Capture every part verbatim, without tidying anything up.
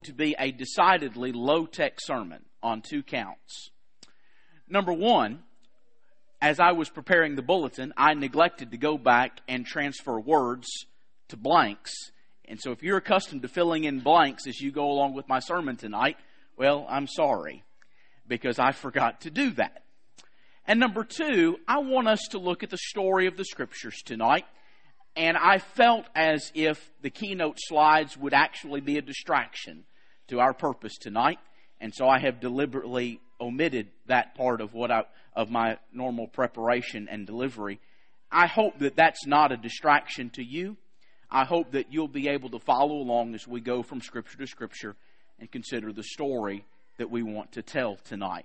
to be a decidedly low-tech sermon on two counts. Number one, as I was preparing the bulletin, I neglected to go back and transfer words to blanks. And so if you're accustomed to filling in blanks as you go along with my sermon tonight, well, I'm sorry, because I forgot to do that. And number two, I want us to look at the story of the Scriptures tonight. And I felt as if the keynote slides would actually be a distraction to our purpose tonight. And so I have deliberately omitted that part of what I, of my normal preparation and delivery. I hope that that's not a distraction to you. I hope that you'll be able to follow along as we go from Scripture to Scripture and consider the story that we want to tell tonight.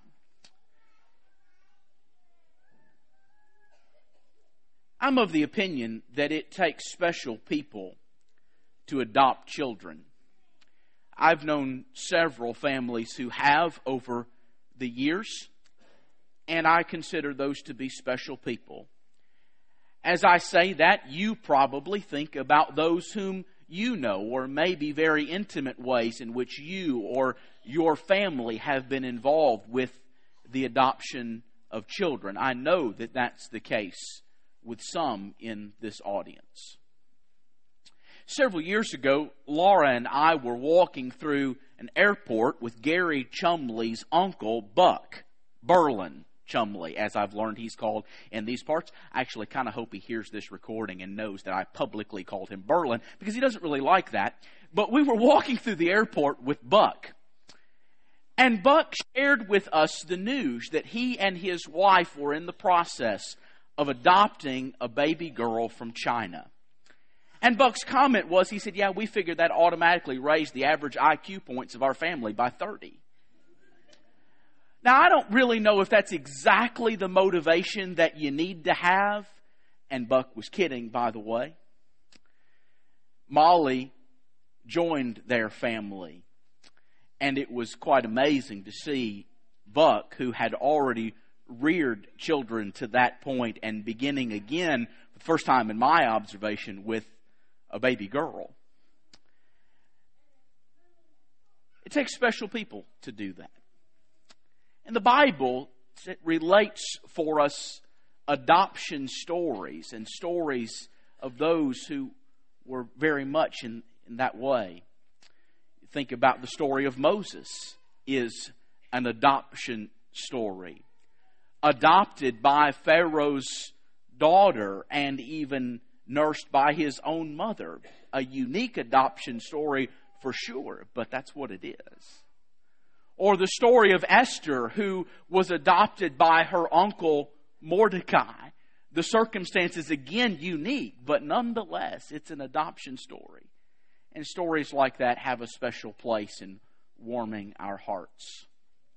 I'm of the opinion that it takes special people to adopt children. I've known several families who have over the years, and I consider those to be special people. As I say that, you probably think about those whom you know, or maybe very intimate ways in which you or your family have been involved with the adoption of children. I know that that's the case with some in this audience. Several years ago, Laura and I were walking through an airport with Gary Chumley's uncle, Buck Berlin Chumley, as I've learned he's called in these parts. I actually kind of hope he hears this recording and knows that I publicly called him Berlin, because he doesn't really like that. But we were walking through the airport with Buck. And Buck shared with us the news that he and his wife were in the process of adopting a baby girl from China. And Buck's comment was, he said, yeah, we figured that automatically raised the average I Q points of our family by thirty. Now, I don't really know if that's exactly the motivation that you need to have. And Buck was kidding, by the way. Molly joined their family. And it was quite amazing to see Buck, who had already reared children to that point, and beginning again, for the first time in my observation, with a baby girl. It takes special people to do that. And the Bible relates for us adoption stories and stories of those who were very much in, in that way. Think about the story of Moses is an adoption story. Adopted by Pharaoh's daughter and even nursed by his own mother. A unique adoption story for sure, but that's what it is. Or the story of Esther, who was adopted by her uncle Mordecai. The circumstances, again, unique, but nonetheless, it's an adoption story. And stories like that have a special place in warming our hearts.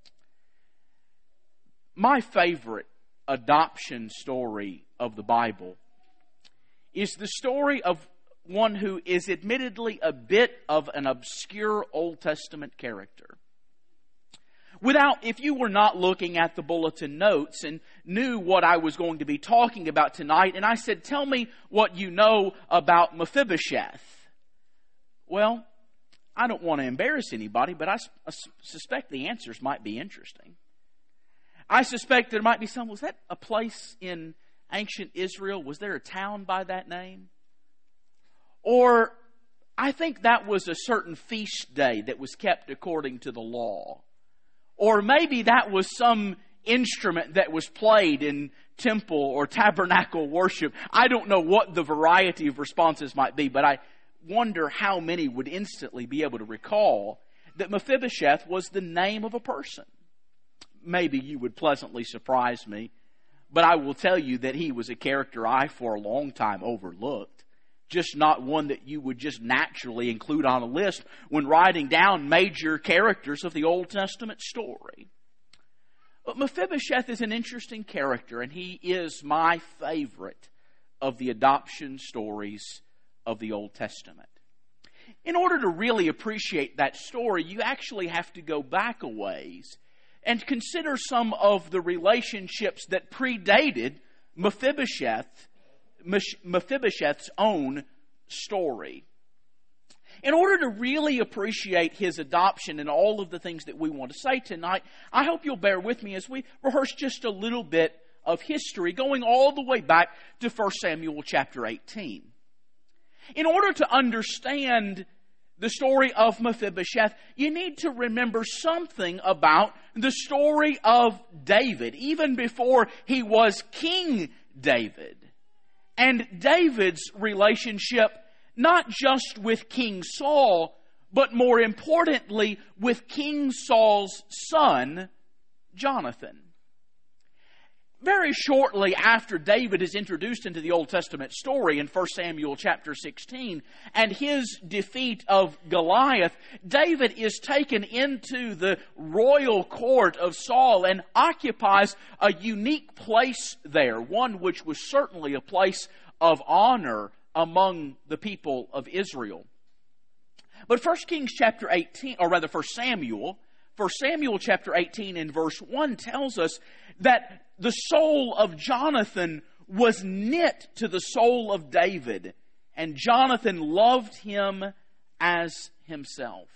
My favorite adoption story of the Bible is the story of one who is admittedly a bit of an obscure Old Testament character. Without, if you were not looking at the bulletin notes and knew what I was going to be talking about tonight, and I said, tell me what you know about Mephibosheth. Well, I don't want to embarrass anybody, but I suspect the answers might be interesting. I suspect there might be some, was that a place in ancient Israel? Was there a town by that name? Or I think that was a certain feast day that was kept according to the law. Or maybe that was some instrument that was played in temple or tabernacle worship. I don't know what the variety of responses might be, but I wonder how many would instantly be able to recall that Mephibosheth was the name of a person. Maybe you would pleasantly surprise me, but I will tell you that he was a character I for a long time overlooked. Just not one that you would just naturally include on a list when writing down major characters of the Old Testament story. But Mephibosheth is an interesting character, and he is my favorite of the adoption stories of the Old Testament. In order to really appreciate that story, you actually have to go back a ways and consider some of the relationships that predated Mephibosheth, Mephibosheth's own story. In order to really appreciate His adoption and all of the things that we want to say tonight, I hope you'll bear with me as we rehearse just a little bit of history, going all the way back to First Samuel chapter eighteen. In order to understand the story of Mephibosheth, you need to remember something about the story of David, even before he was King David. And David's relationship, not just with King Saul, but more importantly, with King Saul's son, Jonathan. Very shortly after David is introduced into the Old Testament story in First Samuel chapter sixteen and his defeat of Goliath, David is taken into the royal court of Saul and occupies a unique place there, one which was certainly a place of honor among the people of Israel. But First Kings chapter eighteen, or rather First Samuel, First Samuel chapter eighteen in verse one tells us that the soul of Jonathan was knit to the soul of David, and Jonathan loved him as himself.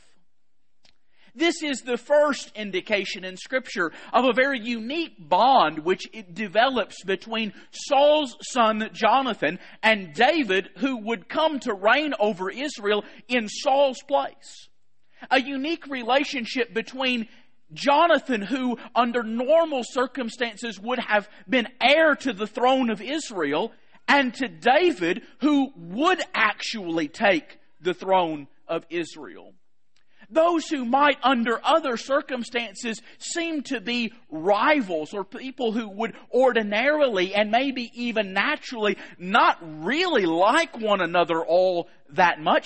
This is the first indication in Scripture of a very unique bond which it develops between Saul's son Jonathan and David, who would come to reign over Israel in Saul's place. A unique relationship between Jonathan, who under normal circumstances would have been heir to the throne of Israel, and to David, who would actually take the throne of Israel. Those who might under other circumstances seem to be rivals, or people who would ordinarily and maybe even naturally not really like one another all that much,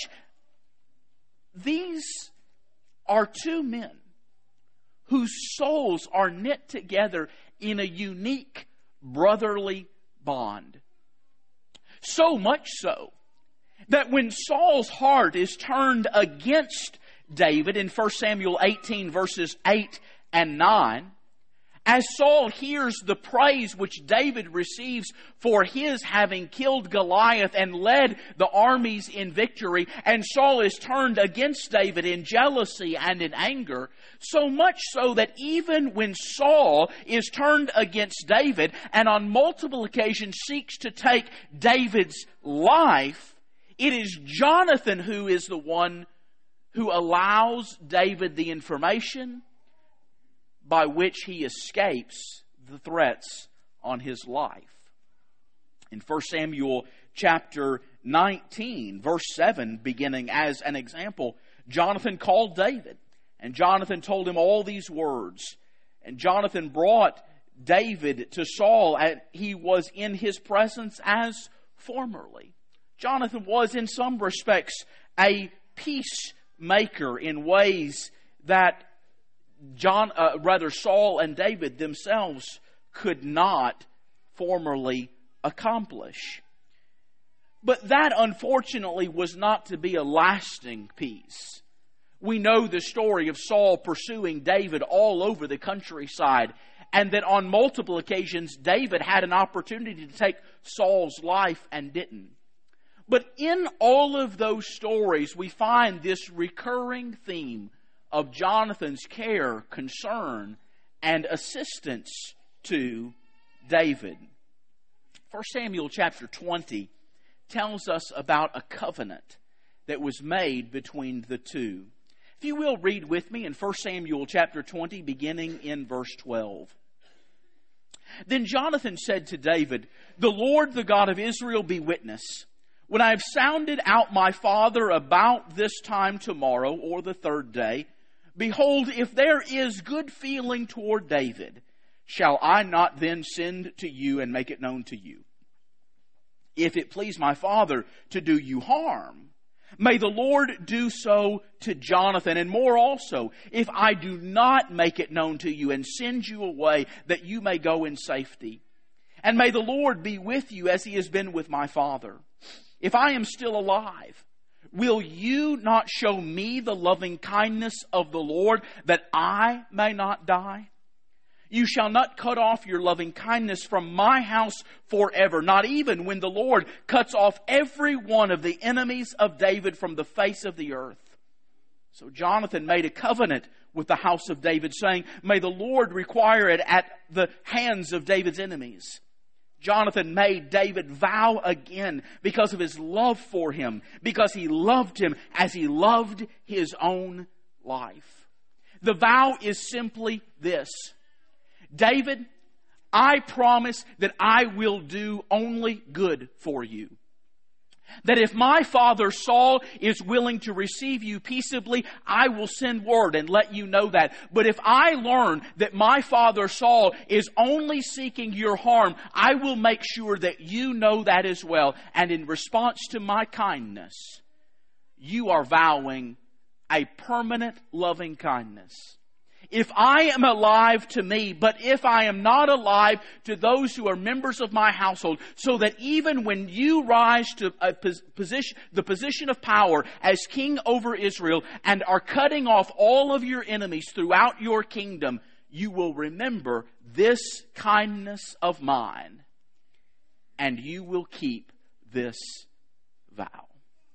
these are two men whose souls are knit together in a unique brotherly bond. So much so that when Saul's heart is turned against David in First Samuel eighteen verses eight and nine, as Saul hears the praise which David receives for his having killed Goliath and led the armies in victory, and Saul is turned against David in jealousy and in anger, so much so that even when Saul is turned against David and on multiple occasions seeks to take David's life, it is Jonathan who is the one who allows David the information by which he escapes the threats on his life. In First Samuel chapter nineteen, verse seven, beginning as an example, Jonathan called David, and Jonathan told him all these words. And Jonathan brought David to Saul, and he was in his presence as formerly. Jonathan was in some respects a peacemaker in ways that John, uh, rather Saul and David themselves could not formerly accomplish. But that, unfortunately, was not to be a lasting peace. We know the story of Saul pursuing David all over the countryside, and that on multiple occasions David had an opportunity to take Saul's life and didn't. But in all of those stories, we find this recurring theme of Jonathan's care, concern, and assistance to David. First Samuel chapter twenty tells us about a covenant that was made between the two. If you will, read with me in First Samuel chapter twenty, beginning in verse twelve. Then Jonathan said to David, "The Lord, the God of Israel, be witness. When I have sounded out my father about this time tomorrow or the third day, behold, if there is good feeling toward David, shall I not then send to you and make it known to you? If it please my father to do you harm, may the Lord do so to Jonathan, and more also, if I do not make it known to you and send you away, that you may go in safety. And may the Lord be with you as he has been with my father. If I am still alive, will you not show me the loving kindness of the Lord, that I may not die?" You shall not cut off your loving kindness from my house forever, not even when the Lord cuts off every one of the enemies of David from the face of the earth. So Jonathan made a covenant with the house of David, saying, may the Lord require it at the hands of David's enemies. Jonathan made David vow again because of his love for him, because he loved him as he loved his own life. The vow is simply this: David, I promise that I will do only good for you. That if my father Saul is willing to receive you peaceably, I will send word and let you know that. But if I learn that my father Saul is only seeking your harm, I will make sure that you know that as well. And in response to my kindness, you are vowing a permanent loving kindness. If I am alive to me, but if I am not alive to those who are members of my household, so that even when you rise to a position, the position of power as king over Israel and are cutting off all of your enemies throughout your kingdom, you will remember this kindness of mine, and you will keep this vow.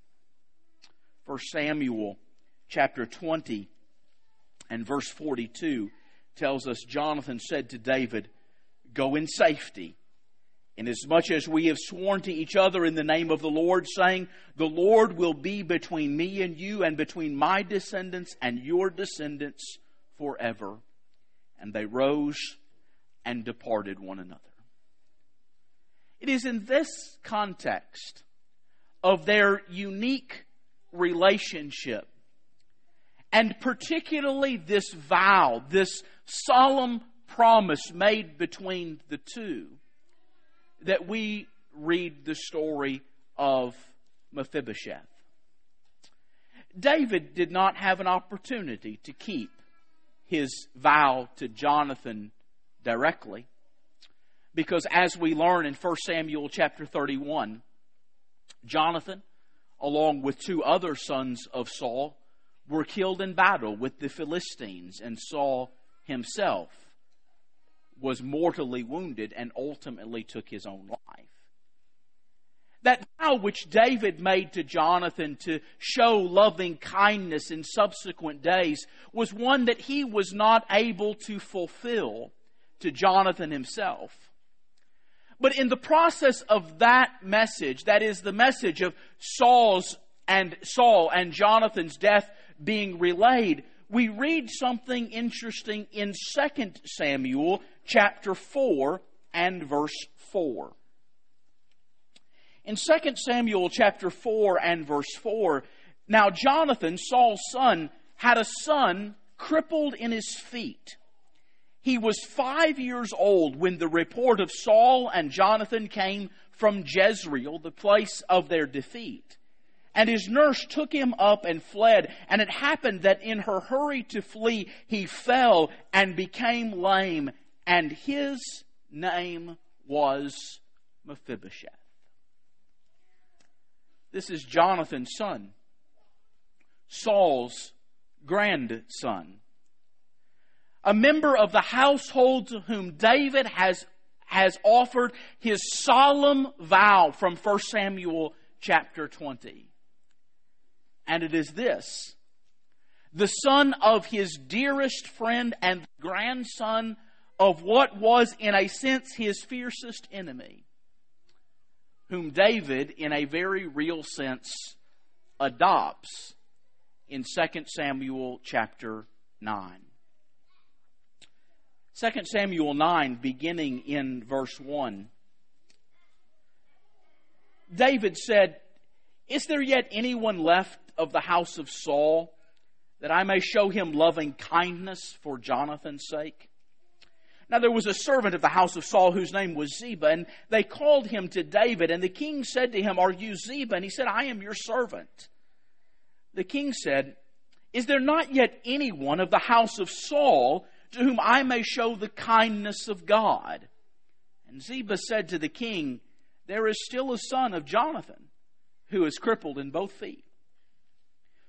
First Samuel chapter twenty and verse forty-two tells us, Jonathan said to David, go in safety, inasmuch as we have sworn to each other in the name of the Lord, saying, the Lord will be between me and you, and between my descendants and your descendants forever. And they rose and departed one another. It is in this context of their unique relationship, and particularly this vow, this solemn promise made between the two, that we read the story of Mephibosheth. David did not have an opportunity to keep his vow to Jonathan directly, because as we learn in First Samuel chapter thirty-one, Jonathan, along with two other sons of Saul, were killed in battle with the Philistines, and Saul himself was mortally wounded and ultimately took his own life. That vow which David made to Jonathan to show loving kindness in subsequent days was one that he was not able to fulfill to Jonathan himself. But in the process of that message, that is the message of Saul's and Saul and Jonathan's death being relayed, we read something interesting in Second Samuel chapter four and verse four. In Second Samuel chapter four and verse four, now Jonathan, Saul's son, had a son crippled in his feet. He was five years old when the report of Saul and Jonathan came from Jezreel, the place of their defeat. And his nurse took him up and fled. And it happened that in her hurry to flee, he fell and became lame. And his name was Mephibosheth. This is Jonathan's son, Saul's grandson, a member of the household to whom David has, has offered his solemn vow from First Samuel chapter twenty. And it is this: the son of his dearest friend and grandson of what was in a sense his fiercest enemy, whom David in a very real sense adopts in Second Samuel chapter nine. Second Samuel nine, beginning in verse one. David said, is there yet anyone left of the house of Saul, that I may show him loving kindness for Jonathan's sake? Now there was a servant of the house of Saul whose name was Ziba, and they called him to David. And the king said to him, are you Ziba? And he said, I am your servant. The king said, is there not yet anyone of the house of Saul to whom I may show the kindness of God? And Ziba said to the king, there is still a son of Jonathan, who is crippled in both feet.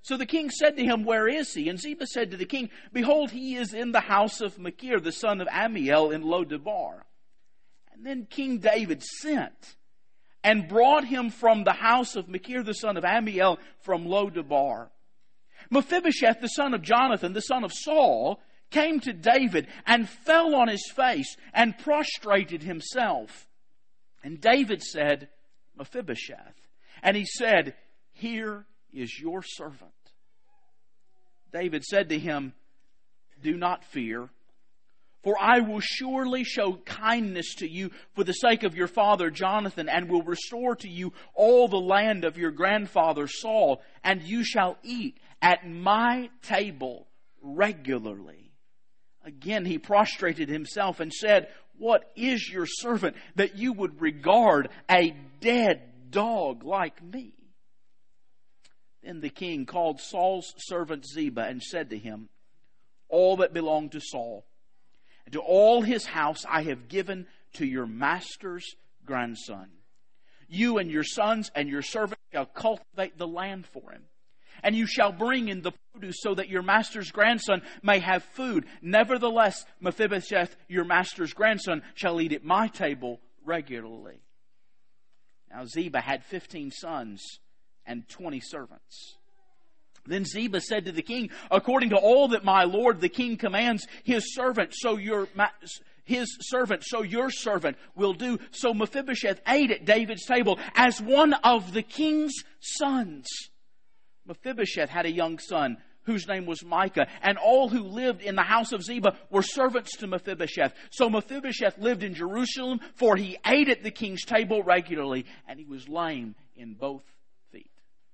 So the king said to him, "Where is he?" And Ziba said to the king, "Behold, he is in the house of Machir, the son of Ammiel, in Lo-debar." And then King David sent and brought him from the house of Machir, the son of Ammiel, from Lo-debar. Mephibosheth, the son of Jonathan, the son of Saul, came to David and fell on his face and prostrated himself. And David said, "Mephibosheth." And he said, "Here is your servant." David said to him, "Do not fear, for I will surely show kindness to you for the sake of your father Jonathan, and will restore to you all the land of your grandfather Saul, and you shall eat at my table regularly." Again he prostrated himself and said, "What is your servant that you would regard a dead dog like me?" Then the king called Saul's servant Ziba and said to him, "All that belonged to Saul and to all his house I have given to your master's grandson. You and your sons and your servants shall cultivate the land for him. And you shall bring in the produce so that your master's grandson may have food. Nevertheless, Mephibosheth, your master's grandson, shall eat at my table regularly." Now Ziba had fifteen sons and twenty servants. Then Ziba said to the king, "According to all that my lord the king commands his servant, so your his servant, so your servant will do." So Mephibosheth ate at David's table as one of the king's sons. Mephibosheth had a young son whose name was Micah, and all who lived in the house of Ziba were servants to Mephibosheth. So Mephibosheth lived in Jerusalem, for he ate at the king's table regularly, and he was lame in both feet.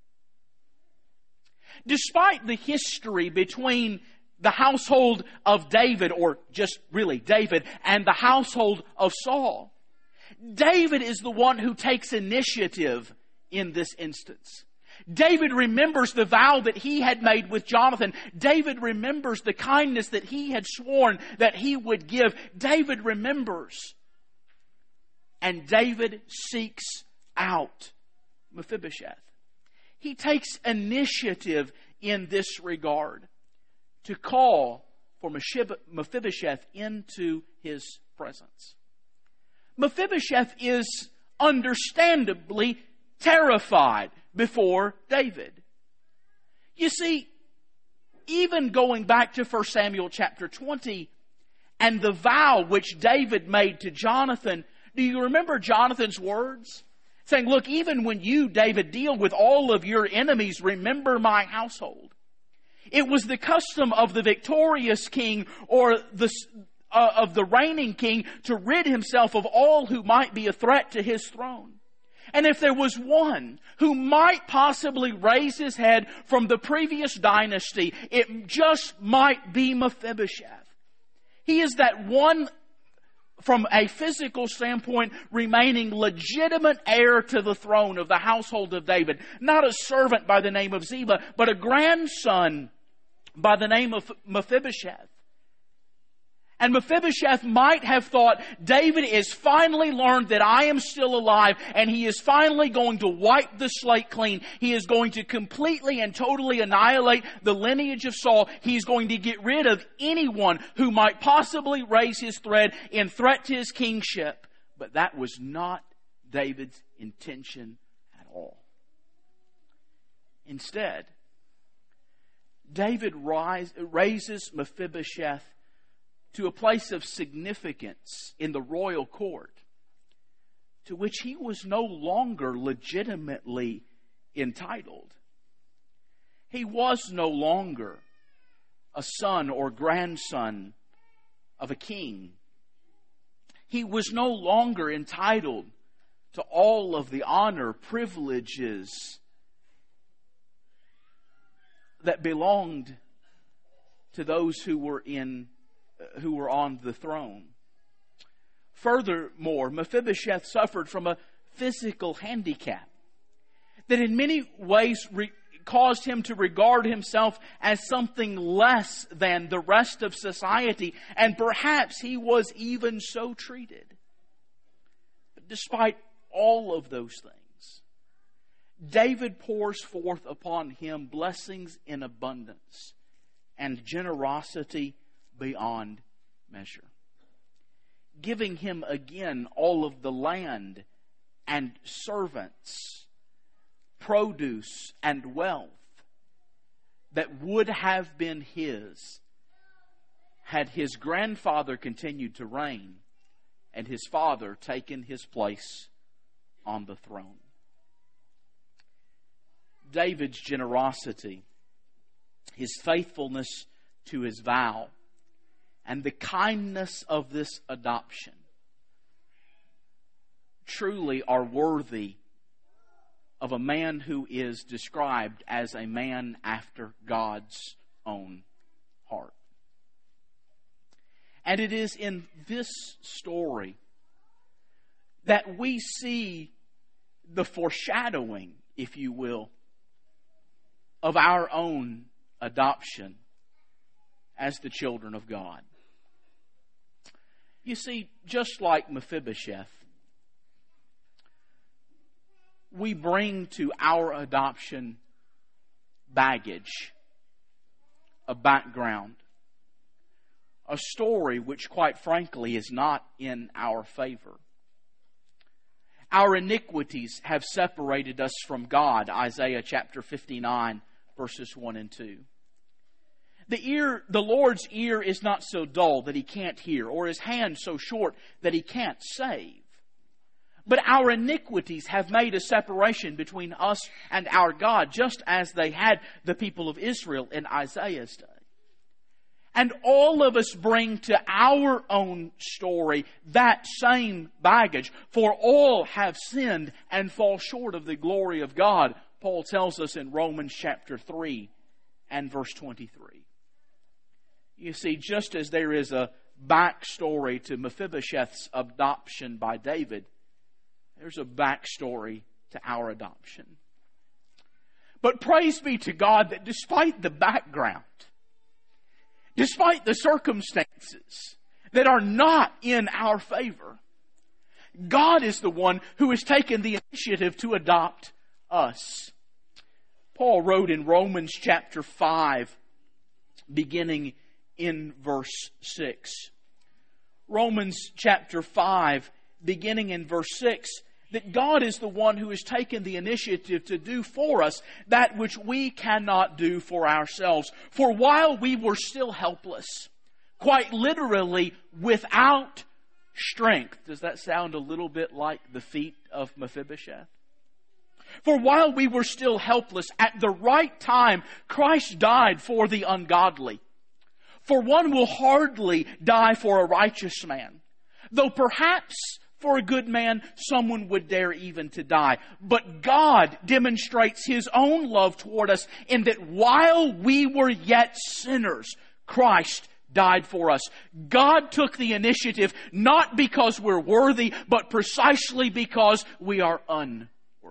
Despite the history between the household of David, or just really David, and the household of Saul, David is the one who takes initiative in this instance. David remembers the vow that he had made with Jonathan. David remembers the kindness that he had sworn that he would give. David remembers. And David seeks out Mephibosheth. He takes initiative in this regard to call for Mephibosheth into his presence. Mephibosheth is understandably terrified before David. You see, even going back to First Samuel chapter twenty and the vow which David made to Jonathan, do you remember Jonathan's words? Saying, "Look, even when you, David, deal with all of your enemies, remember my household." It was the custom of the victorious king or the uh, of the reigning king to rid himself of all who might be a threat to his throne. And if there was one who might possibly raise his head from the previous dynasty, it just might be Mephibosheth. He is that one, from a physical standpoint, remaining legitimate heir to the throne of the household of David. Not a servant by the name of Ziba, but a grandson by the name of Mephibosheth. And Mephibosheth might have thought, David is finally learned that I am still alive, and he is finally going to wipe the slate clean. He is going to completely and totally annihilate the lineage of Saul. He's going to get rid of anyone who might possibly raise his thread in threat to his kingship. But that was not David's intention at all. Instead, David rise, raises Mephibosheth to a place of significance in the royal court, to which he was no longer legitimately entitled. He was no longer a son or grandson of a king. He was no longer entitled to all of the honor, privileges that belonged to those who were in who were on the throne. Furthermore, Mephibosheth suffered from a physical handicap that in many ways re- caused him to regard himself as something less than the rest of society, and perhaps he was even so treated. But despite all of those things, David pours forth upon him blessings in abundance and generosity beyond measure, giving him again all of the land and servants, produce and wealth that would have been his had his grandfather continued to reign and his father taken his place on the throne. David's generosity, his faithfulness to his vow, and the kindness of this adoption truly are worthy of a man who is described as a man after God's own heart. And it is in this story that we see the foreshadowing, if you will, of our own adoption as the children of God. You see, just like Mephibosheth, we bring to our adoption baggage, a background, a story which, quite frankly, is not in our favor. Our iniquities have separated us from God, Isaiah chapter fifty-nine, verses one and two. The ear, the Lord's ear is not so dull that He can't hear, or His hand so short that He can't save. But our iniquities have made a separation between us and our God, just as they had the people of Israel in Isaiah's day. And all of us bring to our own story that same baggage. For all have sinned and fall short of the glory of God, Paul tells us in Romans chapter three and verse twenty-three. You see, just as there is a backstory to Mephibosheth's adoption by David, there's a backstory to our adoption. But praise be to God that despite the background, despite the circumstances that are not in our favor, God is the one who has taken the initiative to adopt us. Paul wrote in Romans chapter five, beginning in verse six. Romans chapter five, beginning in verse six, that God is the one who has taken the initiative to do for us that which we cannot do for ourselves. For while we were still helpless, quite literally without strength. Does that sound a little bit like the feet of Mephibosheth? For while we were still helpless, at the right time, Christ died for the ungodly. For one will hardly die for a righteous man, though perhaps for a good man, someone would dare even to die. But God demonstrates His own love toward us in that while we were yet sinners, Christ died for us. God took the initiative not because we're worthy, but precisely because we are unworthy.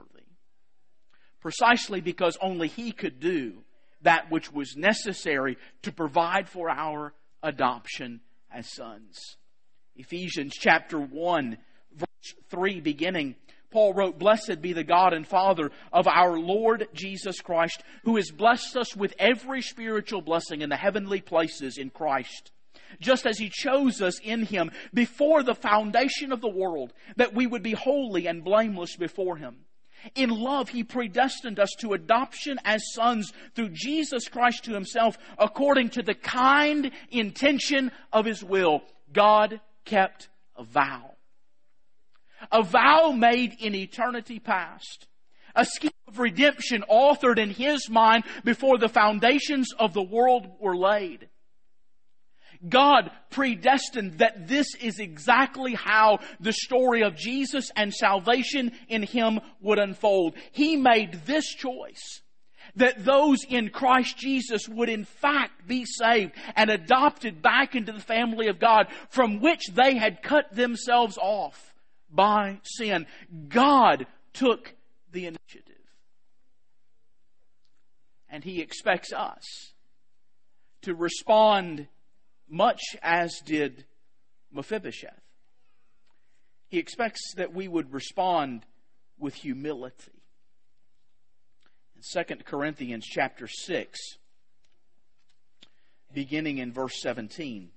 Precisely because only He could do that which was necessary to provide for our adoption as sons. Ephesians chapter one, verse three beginning, Paul wrote, "Blessed be the God and Father of our Lord Jesus Christ, who has blessed us with every spiritual blessing in the heavenly places in Christ, just as He chose us in Him before the foundation of the world, that we would be holy and blameless before Him. In love, He predestined us to adoption as sons through Jesus Christ to Himself, according to the kind intention of His will." God kept a vow. A vow made in eternity past. A scheme of redemption authored in His mind before the foundations of the world were laid. God predestined that this is exactly how the story of Jesus and salvation in Him would unfold. He made this choice, that those in Christ Jesus would in fact be saved and adopted back into the family of God, from which they had cut themselves off by sin. God took the initiative. And He expects us to respond much as did Mephibosheth. He expects that we would respond with humility. In Second Corinthians chapter six, beginning in verse seventeen.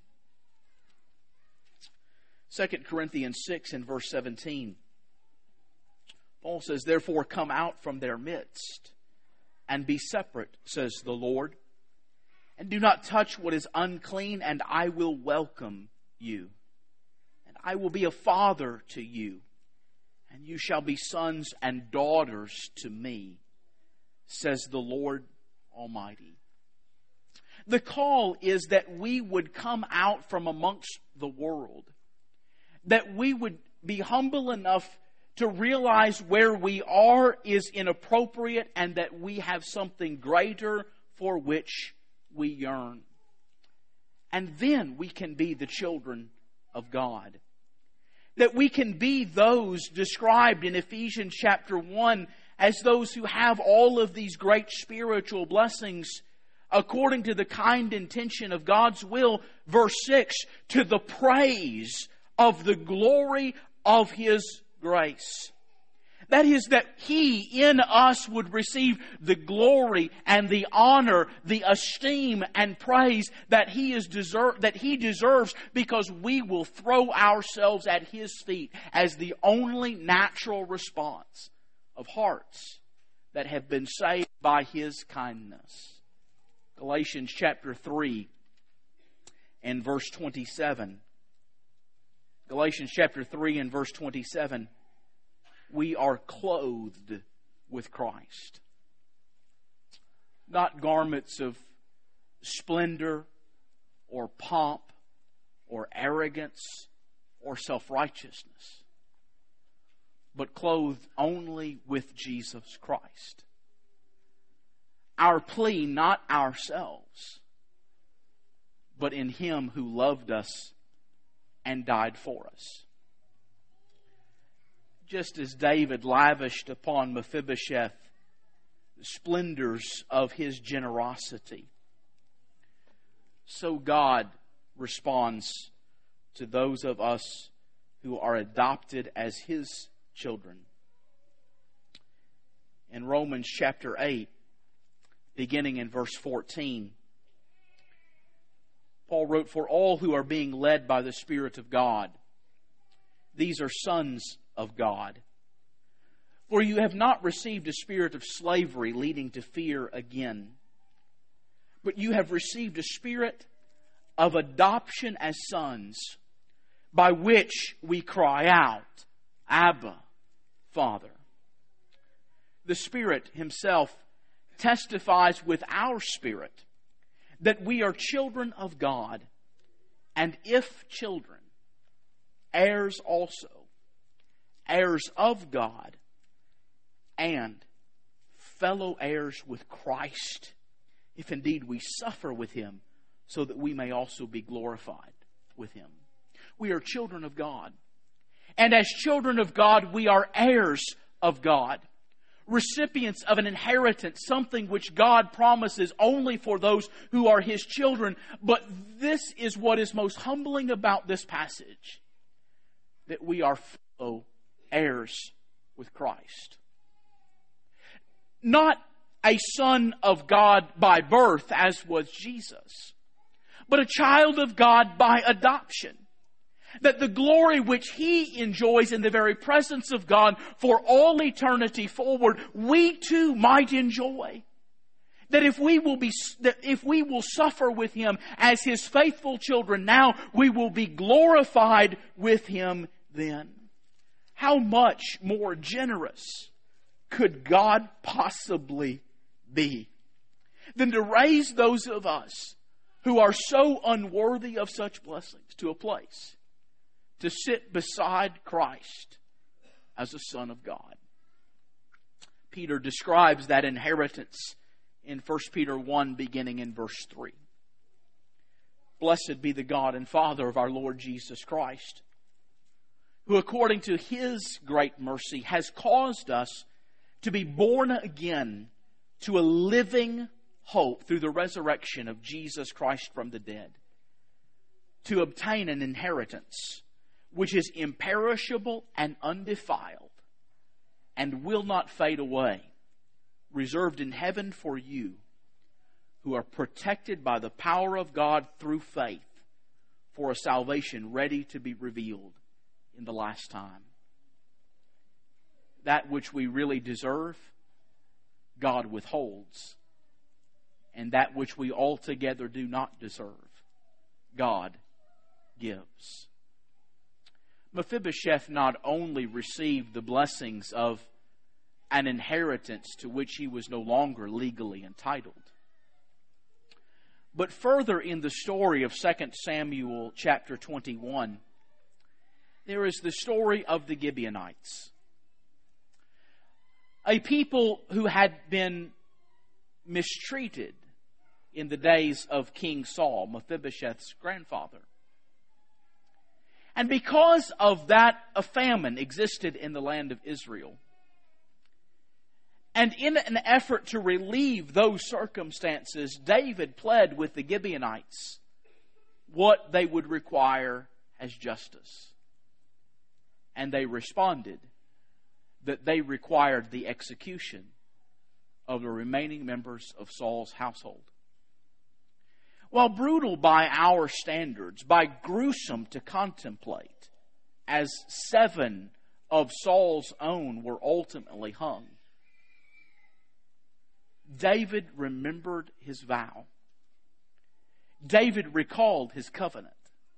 Second Corinthians six and verse seventeen. Paul says, "Therefore come out from their midst, and be separate, says the Lord, and do not touch what is unclean, and I will welcome you. And I will be a father to you, and you shall be sons and daughters to me, says the Lord Almighty." The call is that we would come out from amongst the world, that we would be humble enough to realize where we are is inappropriate and that we have something greater for which we yearn. And then we can be the children of God. That we can be those described in Ephesians chapter one as those who have all of these great spiritual blessings according to the kind intention of God's will. Verse six, to the praise of the glory of His grace. That is, that He in us would receive the glory and the honor, the esteem and praise that He is deserve, that He deserves, because we will throw ourselves at His feet as the only natural response of hearts that have been saved by His kindness. Galatians chapter three and verse twenty-seven. Galatians chapter three and verse twenty-seven. We are clothed with Christ. Not garments of splendor or pomp or arrogance or self-righteousness, but clothed only with Jesus Christ. Our plea, not ourselves, but in Him who loved us and died for us. Just as David lavished upon Mephibosheth the splendors of his generosity, so God responds to those of us who are adopted as His children. In Romans chapter eight, beginning in verse fourteen, Paul wrote, "For all who are being led by the Spirit of God, these are sons of God. For you have not received a spirit of slavery leading to fear again, but you have received a spirit of adoption as sons, by which we cry out, Abba, Father." The Spirit Himself testifies with our spirit that we are children of God, and if children, heirs also, heirs of God, and fellow heirs with Christ, if indeed we suffer with Him, so that we may also be glorified with Him. We are children of God. And as children of God, we are heirs of God, recipients of an inheritance, something which God promises only for those who are His children. But this is what is most humbling about this passage, that we are fellow heirs with Christ. Not a son of God by birth, as was Jesus, but a child of God by adoption. That the glory which He enjoys in the very presence of God for all eternity forward, we too might enjoy. That if we will be, that if we will suffer with Him as His faithful children now, we will be glorified with Him then. How much more generous could God possibly be than to raise those of us who are so unworthy of such blessings to a place to sit beside Christ as a Son of God? Peter describes that inheritance in First Peter one, beginning in verse three. "Blessed be the God and Father of our Lord Jesus Christ, who according to His great mercy has caused us to be born again to a living hope through the resurrection of Jesus Christ from the dead, to obtain an inheritance which is imperishable and undefiled, and will not fade away, reserved in heaven for you who are protected by the power of God through faith for a salvation ready to be revealed in the last time. That which we really deserve, God withholds. And that which we altogether do not deserve, God gives. Mephibosheth not only received the blessings of an inheritance to which he was no longer legally entitled, but further in the story of Second Samuel chapter twenty-one, there is the story of the Gibeonites, a people who had been mistreated in the days of King Saul, Mephibosheth's grandfather. And because of that, a famine existed in the land of Israel. And in an effort to relieve those circumstances, David pled with the Gibeonites what they would require as justice. And they responded that they required the execution of the remaining members of Saul's household. While brutal by our standards, by gruesome to contemplate, as seven of Saul's own were ultimately hung, David remembered his vow. David recalled his covenant.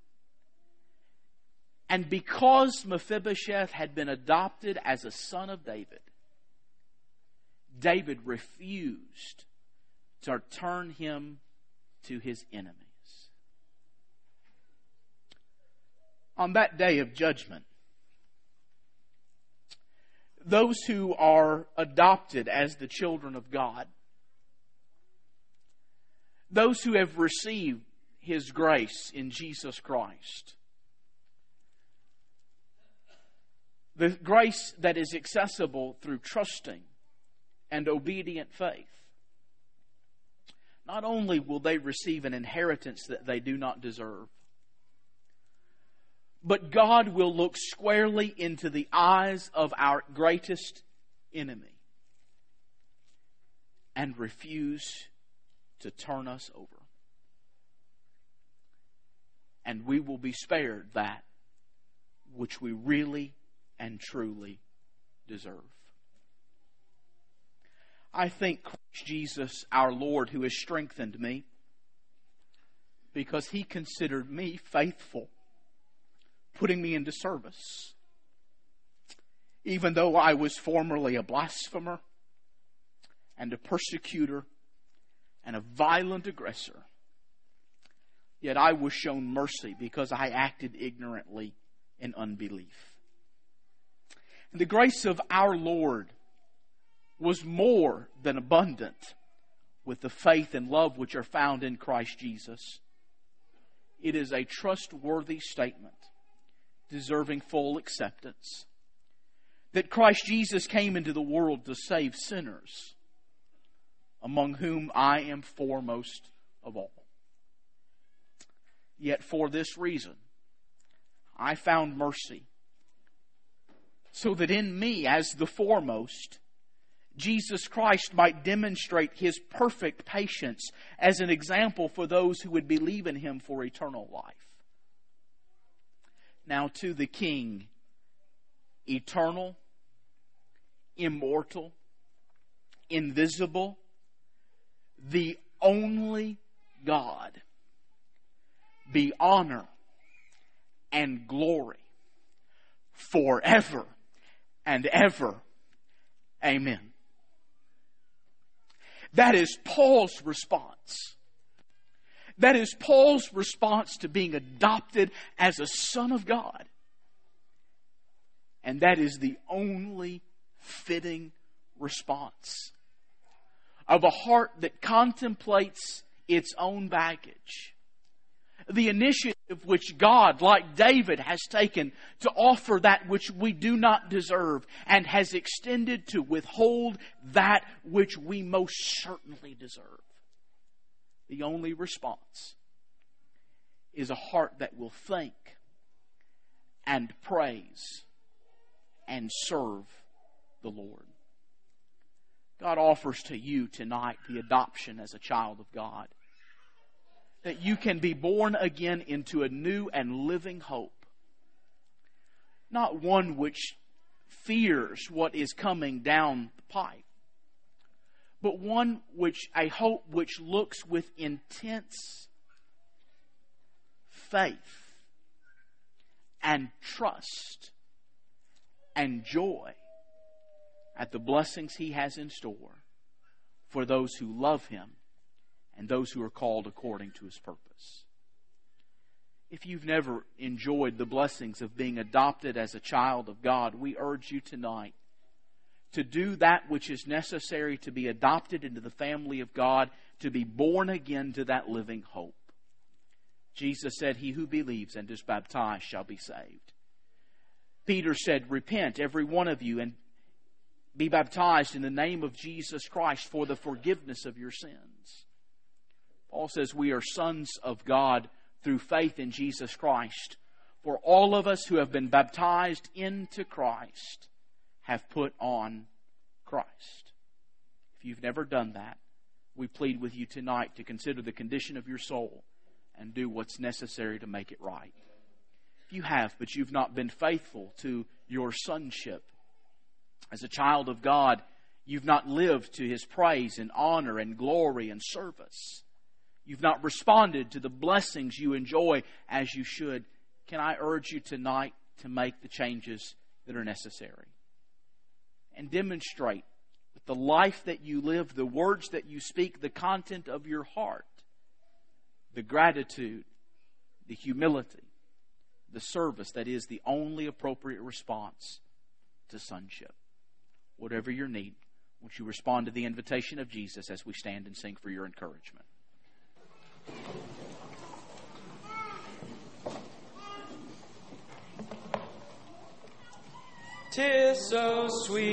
And because Mephibosheth had been adopted as a son of David, David refused to turn him to his enemies. On that day of judgment, those who are adopted as the children of God, those who have received His grace in Jesus Christ, the grace that is accessible through trusting and obedient faith, not only will they receive an inheritance that they do not deserve, but God will look squarely into the eyes of our greatest enemy and refuse to turn us over. And we will be spared that which we really and truly deserve. I thank Christ Jesus, our Lord, who has strengthened me, because He considered me faithful, putting me into service. Even though I was formerly a blasphemer and a persecutor and a violent aggressor, yet I was shown mercy because I acted ignorantly in unbelief. And the grace of our Lord was more than abundant with the faith and love which are found in Christ Jesus. It is a trustworthy statement, deserving full acceptance, that Christ Jesus came into the world to save sinners, among whom I am foremost of all. Yet for this reason, I found mercy, so that in me, as the foremost, Jesus Christ might demonstrate His perfect patience as an example for those who would believe in Him for eternal life. Now to the King, eternal, immortal, invisible, the only God, be honor and glory forever and ever. Amen. That is Paul's response. That is Paul's response to being adopted as a son of God. And that is the only fitting response of a heart that contemplates its own baggage. The initiative which God, like David, has taken to offer that which we do not deserve, and has extended to withhold that which we most certainly deserve. The only response is a heart that will think and praise and serve the Lord. God offers to you tonight the adoption as a child of God. That you can be born again into a new and living hope. Not one which fears what is coming down the pipe, but one which, a hope which looks with intense faith and trust and joy at the blessings He has in store for those who love Him and those who are called according to His purpose. If you've never enjoyed the blessings of being adopted as a child of God, we urge you tonight to do that which is necessary to be adopted into the family of God, to be born again to that living hope. Jesus said, "He who believes and is baptized shall be saved." Peter said, "Repent, every one of you, and be baptized in the name of Jesus Christ for the forgiveness of your sins." Paul says we are sons of God through faith in Jesus Christ. For all of us who have been baptized into Christ have put on Christ. If you've never done that, we plead with you tonight to consider the condition of your soul and do what's necessary to make it right. If you have, but you've not been faithful to your sonship as a child of God, you've not lived to His praise and honor and glory and service, you've not responded to the blessings you enjoy as you should, can I urge you tonight to make the changes that are necessary and demonstrate with the life that you live, the words that you speak, the content of your heart, the gratitude, the humility, the service that is the only appropriate response to sonship. Whatever your need, won't you respond to the invitation of Jesus as we stand and sing for your encouragement? 'Tis so sweet.